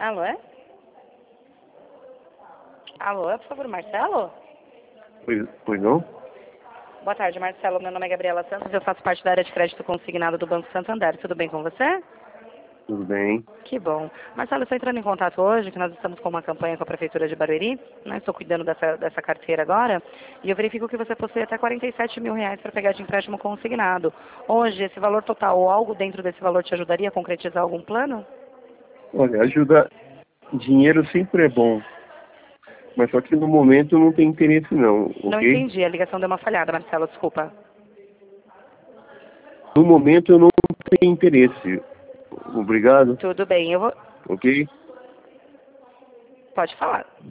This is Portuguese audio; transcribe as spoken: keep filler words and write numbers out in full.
Alô, é? Alô, é, por favor, Marcelo? Pois, pois não? Boa tarde, Marcelo. Meu nome é Gabriela Santos, eu faço parte da área de crédito consignado do Banco Santander. Tudo bem com você? Tudo bem. Que bom. Marcelo, eu estou entrando em contato hoje, que nós estamos com uma campanha com a Prefeitura de Barueri, né? Estou cuidando dessa, dessa carteira agora, e eu verifico que você possui até quarenta e sete mil reais para pegar de empréstimo consignado. Hoje, esse valor total ou algo dentro desse valor te ajudaria a concretizar algum plano? Olha, ajuda. Dinheiro sempre é bom. Mas só que no momento não tem interesse não, Não ok? entendi, a ligação deu uma falhada, Marcelo, desculpa. No momento eu não tenho interesse. Obrigado, Tudo bem, eu vou... ok? Pode falar.